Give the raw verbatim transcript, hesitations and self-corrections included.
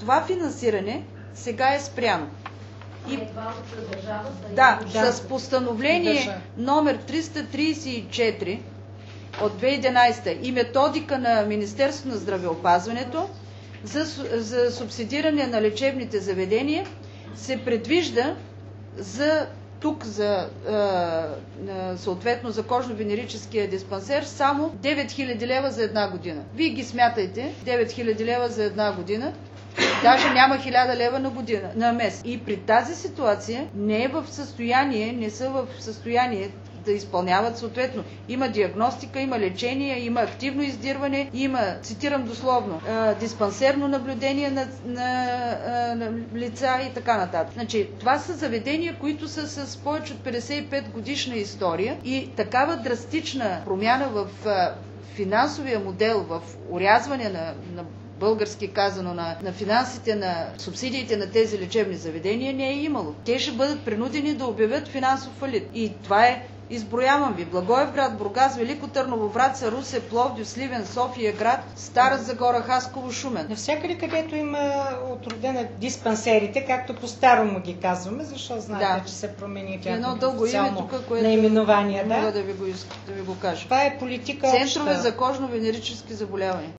това финансиране сега е спряно. И едва от държава, да, да, с постановление номер триста тридесет и четири от две хиляди и единадесета и методика на Министерството на здравеопазването за, за субсидиране на лечебните заведения се предвижда за тук за е, съответно за кожно-венерическия диспансер само девет хиляди лева за една година. Вие ги смятайте, девет хиляди лева за една година, даже няма хиляда лева на година, на месец. И при тази ситуация не е в състояние, не са в състояние да изпълняват съответно. Има диагностика, има лечение, има активно издирване, има, цитирам дословно, диспансерно наблюдение на, на, на лица и така нататък. Значи, това са заведения, които са с повече от петдесет и пет годишна история и такава драстична промяна в финансовия модел, в орязване на, на български казано, на, на финансите, на субсидиите на тези лечебни заведения не е имало. Те ще бъдат принудени да обявят финансов фалит. И това е, изброявам ви, Благоевград, Бургас, Велико Търново, Враца, Русе, Пловдив, Сливен, София град, Стара Загора, Хасково, Шумен. Навсякъде, където има отродена диспансерите, както по-старому ги казваме, защото знаете, да, че се промени едно дълго име тук, което наименование, да? Мога да? да ви го, да ви го кажа. Това е политика Центрове обща. за кожно-венерически заболявания.